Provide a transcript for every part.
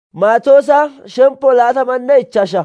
Maatoosa shempo laatamanne ichchasha.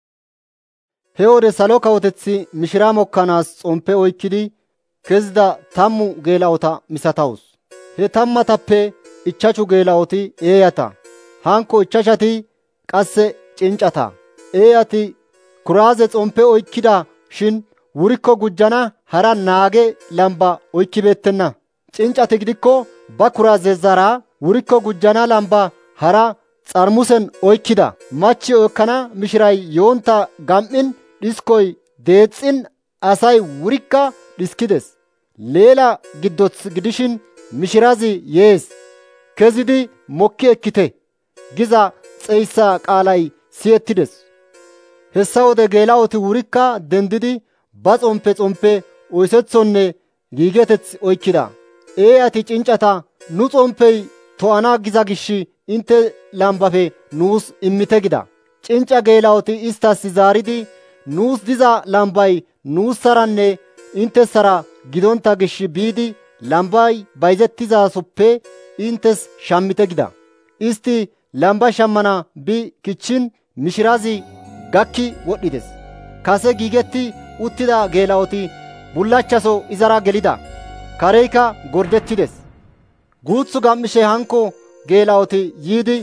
He wode salo kawotethi mishira mokkanaas xompe oykkidi kezida 10 geela7ota misatawus. He 10tappe 5 geela7oti eeyata, hankko 5 qasse cinccata. Eeyati kuraaze xompe oykkida shin wurikko gujjana hara naage lamba oykkibeettenna. Cinccati gidikko ba kuraazezara wurikko gujjana lamba hara xarmusen oykkida. Machi oykkana mishiray yoonta gam7in dhiskoy deexxin asay wurikka dhiskides. Leela giddoth gidishin mishirazi yees, kezidi mokki ekkite giza xeyssa qaalay siyettides. Hessa wode geela7oti wurikka dendidi ba xompe oysethonne giigeteth oykkida. Eeyati cinccata, nu xompey to7ana giza gishi intte lambafe nuus immite gida. Cincca geela7oti istas zaaridi, nuus diza lambay nuussaranne inttessara gidonta gish biidi lambay bayzettizasoppe inttes shammite gida. Isti lamba shammana bi kichchin mishirazi gakki wodhides. Kase giigetti uttida geela7oti bullachchaso izara gelida. Kareykka gordettides. Guuthu gam7ishe hankko geela7oti yiidi,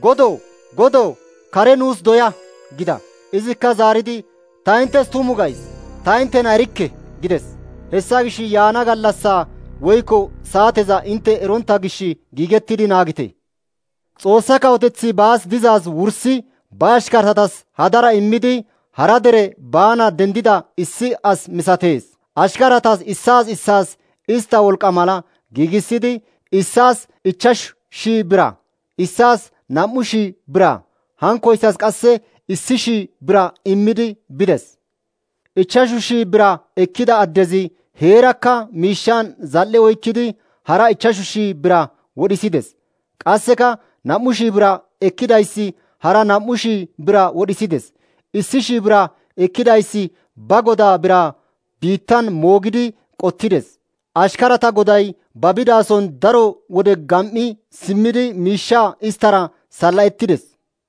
Godoo, kare nuus doya gida. Izikka zaaridi, ta inttes tumu gays, ta inttena erikke gides. Hessa gish yaana gallassaa woykko saateza intte eronta gish giigettidi naagite. Xoossa kawoteththi baas dizaaz wursi ba ashkaratas hadara immidi hara dere baana dendida issi as misatees. Ashkaratas issaas ista wolqa mala giigissidi, issaas 5,000 bira, issaas 2,000 bira, hankoyssas qasse 1,000 bira immidi bides. 5,000 bira ekkida addezi heerakka miishshan zal7e oykkidi hara 5,000 bira wodhisides. Qasseka 2,000 bira ekkidayssi hara 2,000 bira wodhisides. 1,000 bira ekkidayssi ba godaa bira biittan moogidi qottides. Ashkarata goday ba bidason daro wode gam7i simmidi miishsha istara salla7ettides.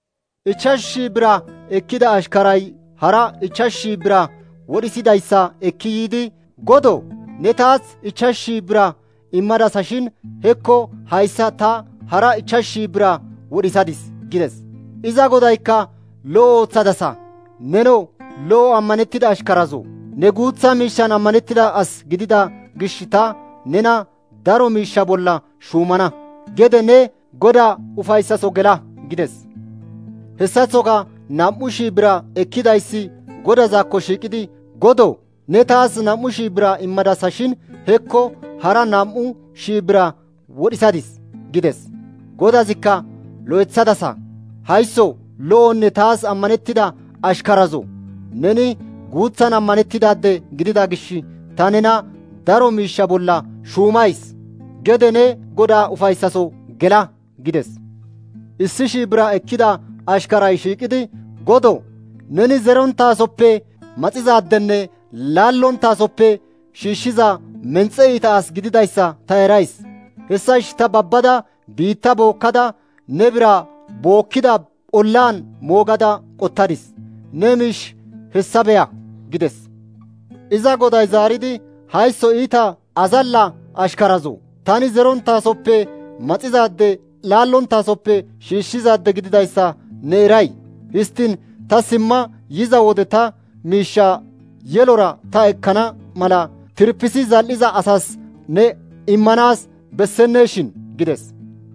5,000 bira ekkida ashkaray hara 5,000 bira wodhisidayssa ekki yiidi, Godoo, ne taas 5,000 bira immadasashin hekko hayssa ta hara 5,000 bira wodhisadis gides. Iza godaykka, lo7o ooththadasa, neno lo7o ammanettida ashkarazoo, ne guutha miishshan ammanettida as gidida gish ta nena daro miishsha bolla shuumana. Gede ne Godaa ufayssaso gela gides. Hessaththoka 2,000 bira ekkidayssi godazakko shiiqidi, Godoo, ne taas 2,000 bira immadasashin hekko hara 2,000 bira wodhisadis gides. Godazikka, lo7ethadasa, haysso lo7onne taas ammanettida ashkarazoo, neni guuthan ammanettidaade gidida gish ta nena daro miishsha bolla shuumays. Gede ne Godaa ufayssaso gela gides. 1,000 bira ekkida ashkaray shiiqidi, Godoo, neni zerontasoppe maxizaadenne laallontasoppe shiishshiza menxe iita as gididayssa ta erays. Hessash ta babbada biitta bookkada ne bira bookkida ollaan moogada qottadis. Ne miish hessa beya gides. Iza goday zaaridi, haysso iita azalla ashkarazoo, tani zerontasoppe maxizaadde laallontasoppe shiishshizaadde gididayssa ne eray. Histtiin ta simma yiza wode ta miishsha yelora ta ekkana mala tirpisi zal7iza asas ne immanaas bessenneeshin gides.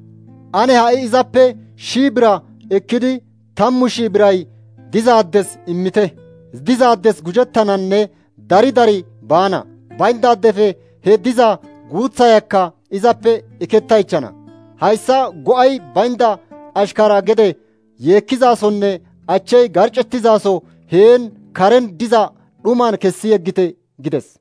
Ane ha7i izappe 1,000 bira ekkidi 10,000 biray dizaaddes immite. Dizaaddes gujettananne dari baana. Bayndaadefe he diza guuthayakka izappe ekettaychana. Hayssa go7ay baynda ashkara gede yeekkizasonne achchey garcettizaso heen karen diza dhuman kessi yeggite gides.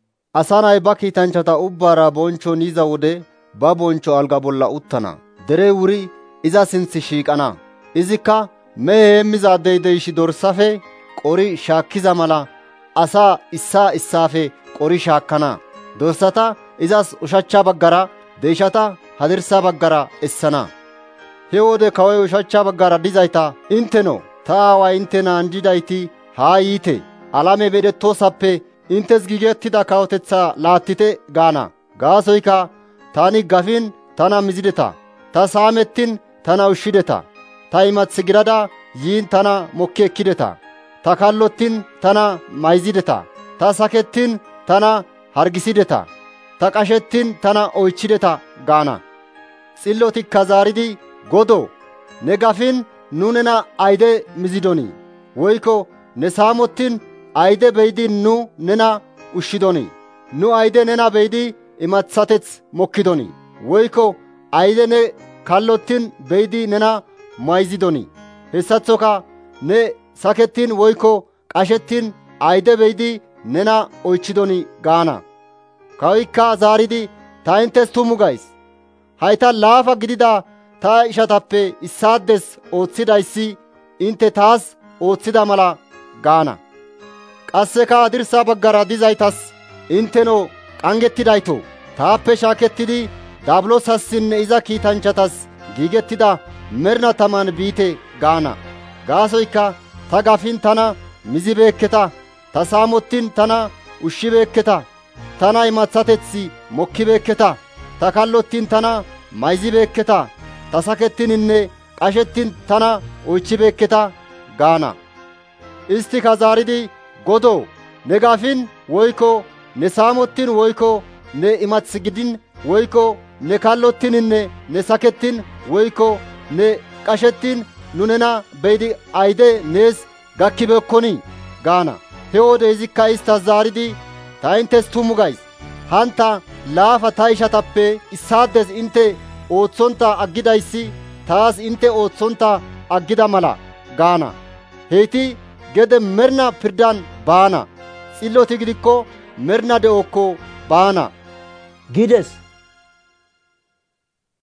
Asa nay ba kiitanchchata ubbaara bonchchon yiza wode ba bonchcho alga bolla uttana. Derey wuri iza sinth shiiqana. Izikka mehe heemmizaadey deyshi dorsafe qori shaakkiza mala asaa issaafe qori shaakkana. Dorsata izas ushachcha baggara, deyshata hadirsa baggara essana. He wode kawoy ushachcha baggara dizayta, intteno ta aaway inttena anjjidayti haa yiite, alame medhettoosappe inttes giigettida kawoteththa laattite gaana. Gaasoykka tani gafiin tana mizideta, ta saamettiin tana ushshideta, ta imath gidada yiin tana mokki ekkideta, ta kallottiin tana mayzideta, ta sakettiin tana hargisideta, ta qashettiin tana oychideta gaana. Xillotikka zaaridi, Godoo, ne gafiin nu nena ayde mizidonii? Woykko ne saamottiin ayde beydi nu nena ushshidonii? Nu ayde nena beydi imaththateth mokkidonii? Woykko ayde ne kallottiin beydi nena mayzidonii? Hessaththoka ne sakettiin woykko qashettiin ayde beydi nena oychidonii gaana. Kawoykka zaaridi, ta inttes tumu gays, hayta laafa gidida ta ishatappe issaades ooththidayssi intte taas ooththida mala gaana. Qasseka dirsa baggara dizaytas, intteno qanggettidayto, taappe shaakettidi daabiloosassinne iza kiitanchchatas giigettida mernaa taman biite gaana. Gaasoykka ta gafiin tana mizibeekketa, ta saamottiin tana ushshibeekketa, tana imaththateth mokkibeekketa, ta kallottiin tana mayzibeekketa, ta sakettininne qashettin tana oychibeekketa gaana. Isttika zaaridi, Godoo, ne gafiin woykko ne saamottiin woykko ne imath gidin woykko ne kallottininne ne sakettin woykko ne qashettin nu nena beydi ayde nees gakkibeekkonii gaana. He wode izikka isttas zaaridi, ta inttes tumu gays, hantta laafa ta ishatappe issaades intte ooththonta aggidayssi taas intte ooththonta aggida mala gaana. Heyti gede mernaa pirdan baana, xilloti gidikko mernaa de7okko baana» gides.